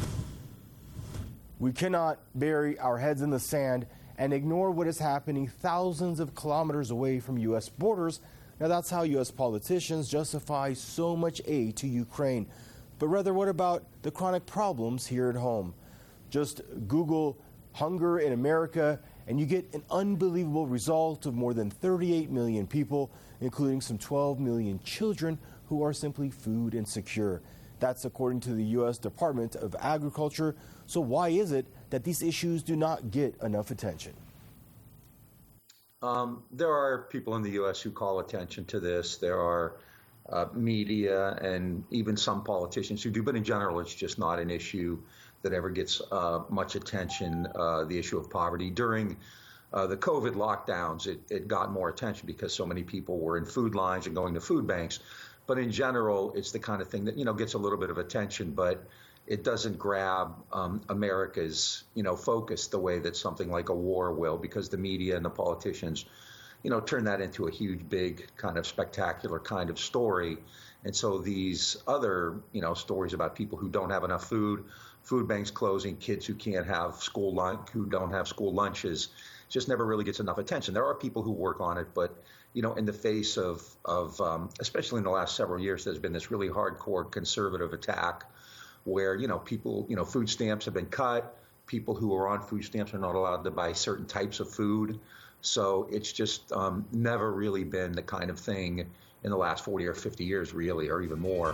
We cannot bury our heads in the sand and ignore what is happening thousands of kilometers away from U.S. borders. Now, that's how U.S. politicians justify so much aid to Ukraine. But rather, what about the chronic problems here at home? Just Google hunger in America, and you get an unbelievable result of more than 38 million people, including some 12 million children who are simply food insecure. That's according to the U.S. Department of Agriculture. So why is it that these issues do not get enough attention? There are people in the U.S. who call attention to this. There are media and even some politicians who do, but in general, it's just not an issue that ever gets much attention, the issue of poverty. During the COVID lockdowns, it got more attention because so many people were in food lines and going to food banks. But in general, it's the kind of thing that, gets a little bit of attention, but it doesn't grab America's, focus the way that something like a war will, because the media and the politicians, turn that into a huge, big kind of spectacular kind of story. And so these other, stories about people who don't have enough food, food banks closing, kids who can't have school lunch, who don't have school lunches, just never really gets enough attention. There are people who work on it, but in the face of especially in the last several years, there's been this really hardcore conservative attack where, people, food stamps have been cut. People who are on food stamps are not allowed to buy certain types of food. So it's just never really been the kind of thing in the last 40 or 50 years, really, or even more.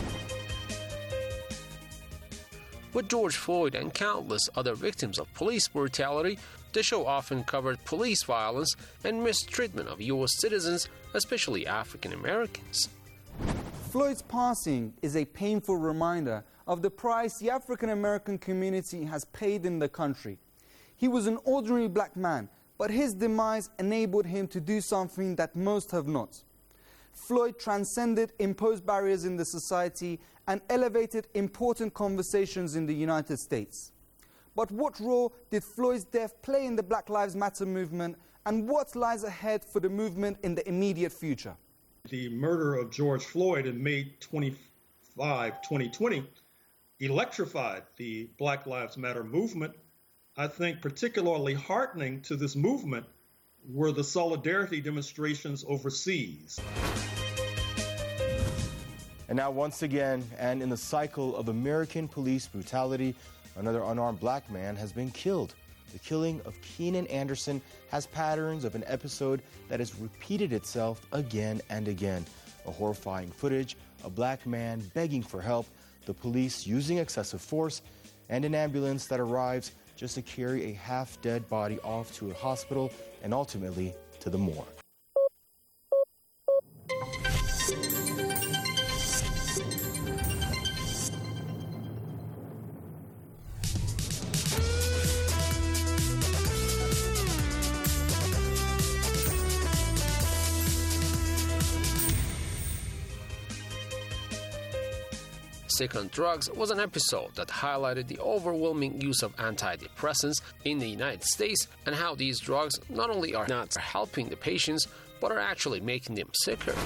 With George Floyd and countless other victims of police brutality, the show often covered police violence and mistreatment of U.S. citizens, especially African Americans. Floyd's passing is a painful reminder of the price the African American community has paid in the country. He was an ordinary black man, but his demise enabled him to do something that most have not. Floyd transcended imposed barriers in the society and elevated important conversations in the United States. But what role did Floyd's death play in the Black Lives Matter movement and what lies ahead for the movement in the immediate future. The murder of George Floyd in May 25, 2020 electrified the Black Lives Matter movement. I think particularly heartening to this movement were the solidarity demonstrations overseas. And now once again, and in the cycle of American police brutality, another unarmed black man has been killed. The killing of Keenan Anderson has patterns of an episode that has repeated itself again and again. A horrifying footage, a black man begging for help, the police using excessive force, and an ambulance that arrives just to carry a half-dead body off to a hospital and ultimately to the morgue. Sick on Drugs was an episode that highlighted the overwhelming use of antidepressants in the United States and how these drugs not only are not helping the patients, but are actually making them sicker.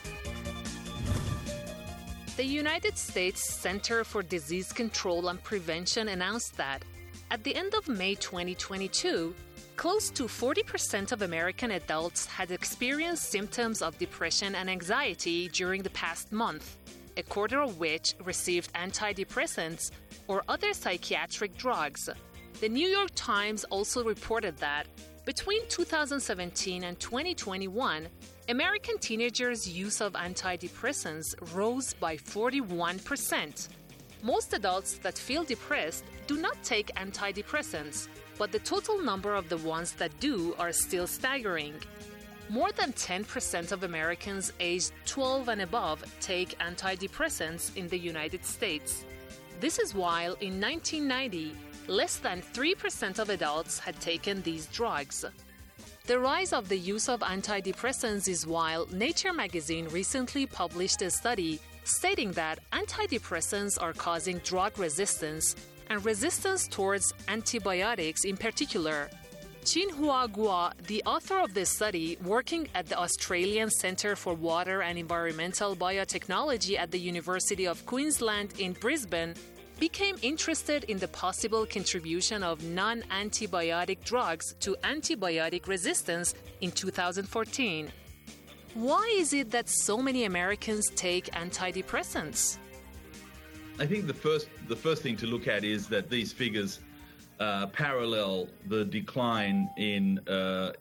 The United States Center for Disease Control and Prevention announced that at the end of May 2022, close to 40% of American adults had experienced symptoms of depression and anxiety during the past month, a quarter of which received antidepressants or other psychiatric drugs. The New York Times also reported that between 2017 and 2021, American teenagers' use of antidepressants rose by 41%. Most adults that feel depressed do not take antidepressants, but the total number of the ones that do are still staggering. More than 10% of Americans aged 12 and above take antidepressants in the United States. This is while in 1990, less than 3% of adults had taken these drugs. The rise of the use of antidepressants is while Nature magazine recently published a study stating that antidepressants are causing drug resistance and resistance towards antibiotics in particular. Chin-Hua Guo, the author of this study, working at the Australian Centre for Water and Environmental Biotechnology at the University of Queensland in Brisbane, became interested in the possible contribution of non-antibiotic drugs to antibiotic resistance in 2014. Why is it that so many Americans take antidepressants? I think the first thing to look at is that these figures parallel the decline in the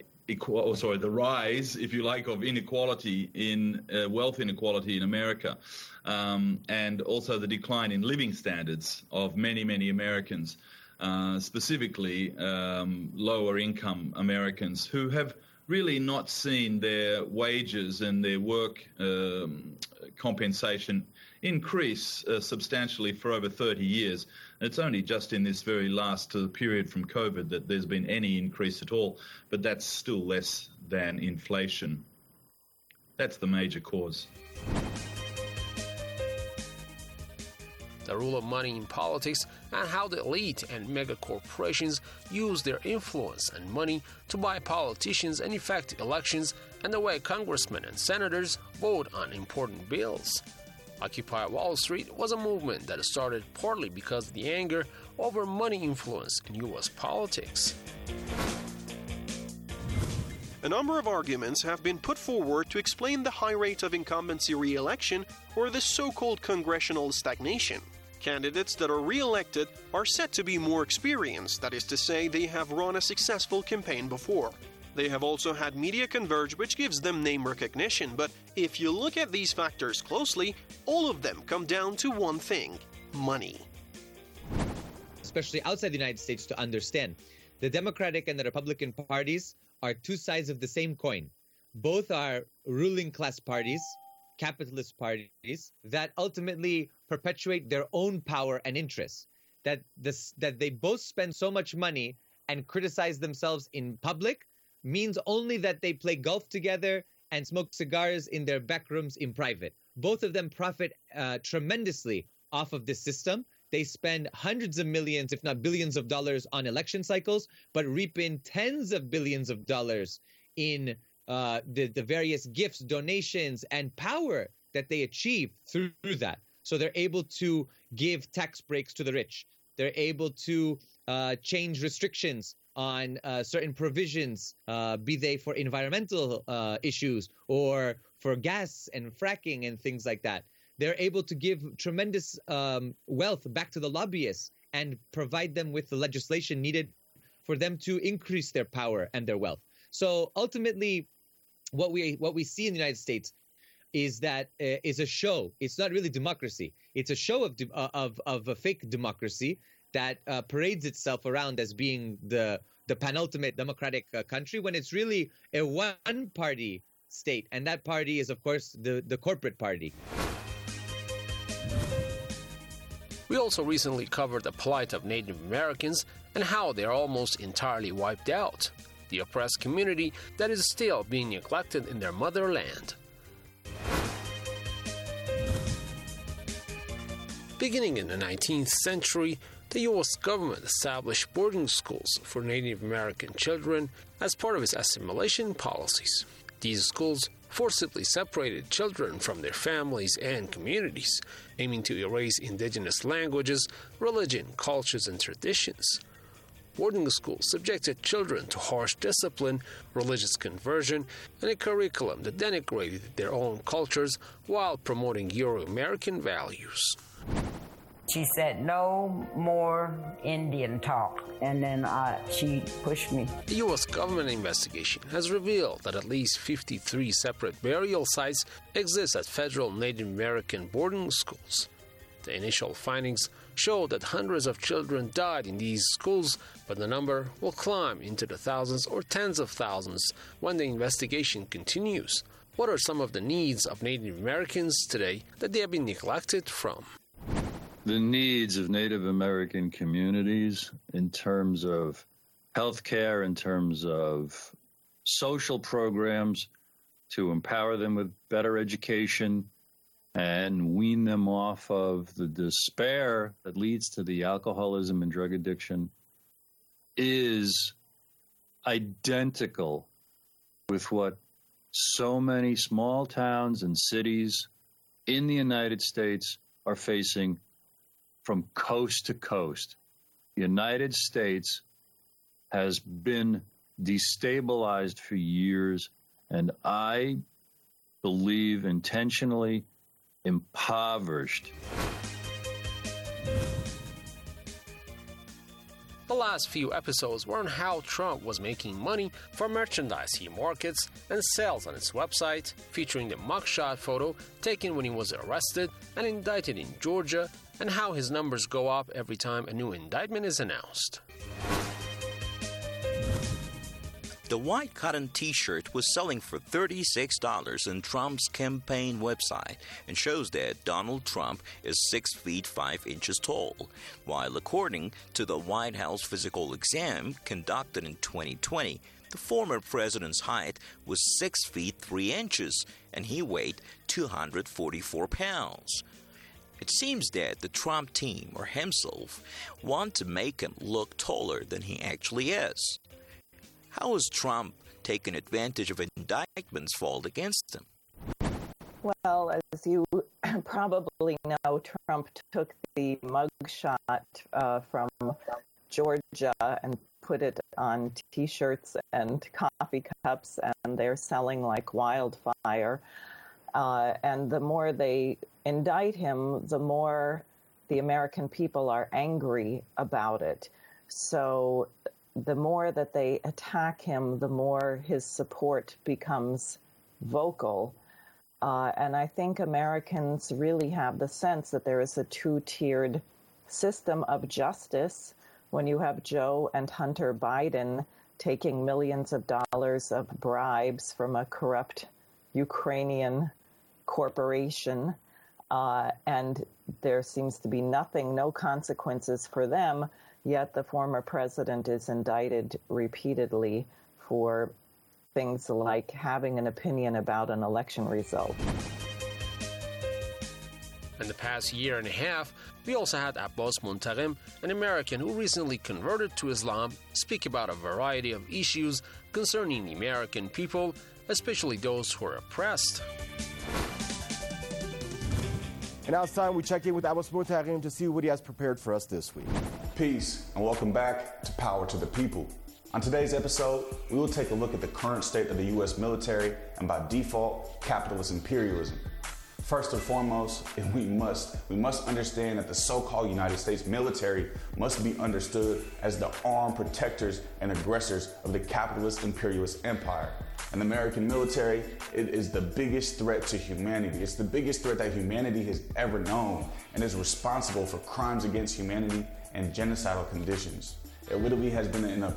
rise, if you like, of inequality in wealth inequality in America, and also the decline in living standards of many Americans, specifically lower income Americans who have really not seen their wages and their work compensation increase substantially for over 30 years. It's only just in this very last period from COVID that there's been any increase at all, but that's still less than inflation. That's the major cause. The role of money in politics and how the elite and mega corporations use their influence and money to buy politicians and affect elections, and the way congressmen and senators vote on important bills. Occupy Wall Street was a movement that started partly because of the anger over money influence in U.S. politics. A number of arguments have been put forward to explain the high rate of incumbency re-election or the so-called congressional stagnation. Candidates that are re-elected are said to be more experienced, that is to say, they have run a successful campaign before. They have also had media converge, which gives them name recognition, but if you look at these factors closely, all of them come down to one thing: money. Especially outside the United States, to understand, the Democratic and the Republican parties are two sides of the same coin. Both are ruling class parties, capitalist parties, that ultimately perpetuate their own power and interests. That they both spend so much money and criticize themselves in public means only that they play golf together and smoke cigars in their back rooms in private. Both of them profit tremendously off of this system, they spend hundreds of millions, if not billions of dollars on election cycles, but reap in tens of billions of dollars in the various gifts, donations, and power that they achieve through that. So they're able to give tax breaks to the rich. They're able to change restrictions on certain provisions, be they for environmental issues or for gas and fracking and things like that. They're able to give tremendous wealth back to the lobbyists and provide them with the legislation needed for them to increase their power and their wealth. So ultimately, what we see in the United States is that is a show. It's not really democracy. It's a show of a fake democracy that parades itself around as being the penultimate democratic country, when it's really a one-party state, and that party is, of course, the corporate party. We also recently covered the plight of Native Americans and how they are almost entirely wiped out, the oppressed community that is still being neglected in their motherland. Beginning in the 19th century, the U.S. government established boarding schools for Native American children as part of its assimilation policies. These schools forcibly separated children from their families and communities, aiming to erase indigenous languages, religion, cultures, and traditions. Boarding schools subjected children to harsh discipline, religious conversion, and a curriculum that denigrated their own cultures while promoting Euro-American values. She said, "No more Indian talk," and then she pushed me. The U.S. government investigation has revealed that at least 53 separate burial sites exist at federal Native American boarding schools. The initial findings show that hundreds of children died in these schools, but the number will climb into the thousands or tens of thousands when the investigation continues. What are some of the needs of Native Americans today that they have been neglected from? The needs of Native American communities in terms of healthcare, in terms of social programs to empower them with better education and wean them off of the despair that leads to the alcoholism and drug addiction is identical with what so many small towns and cities in the United States are facing from coast to coast. The United States has been destabilized for years, and I believe intentionally impoverished. The last few episodes were on how Trump was making money from merchandise he markets and sells on its website, featuring the mugshot photo taken when he was arrested and indicted in Georgia, and how his numbers go up every time a new indictment is announced. The white cotton t-shirt was selling for $36 on Trump's campaign website and shows that Donald Trump is 6 feet 5 inches tall, while according to the White House physical exam conducted in 2020, the former president's height was 6 feet 3 inches and he weighed 244 pounds. It seems that the Trump team or himself want to make him look taller than he actually is. How has Trump taken advantage of indictments filed against him? Well, as you probably know, Trump took the mugshot from Georgia and put it on T-shirts and coffee cups, and they're selling like wildfire. And the more they indict him, the more the American people are angry about it. So the more that they attack him, the more his support becomes vocal. And I think Americans really have the sense that there is a two-tiered system of justice when you have Joe and Hunter Biden taking millions of dollars of bribes from a corrupt Ukrainian corporation, and there seems to be no consequences for them, yet the former president is indicted repeatedly for things like having an opinion about an election result. In the past year and a half, we also had Abbas Muntagim, an American who recently converted to Islam, speak about a variety of issues concerning the American people, especially those who are oppressed. And now it's time we check in with Abbas Muntagim to see what he has prepared for us this week. Peace, and welcome back to Power to the People. On today's episode, we will take a look at the current state of the U.S. military and, by default, capitalist imperialism. First and foremost, we must understand that the so-called United States military must be understood as the armed protectors and aggressors of the capitalist imperialist empire. And the American military, it is the biggest threat to humanity. It's the biggest threat that humanity has ever known and is responsible for crimes against humanity and genocidal conditions. It literally has been an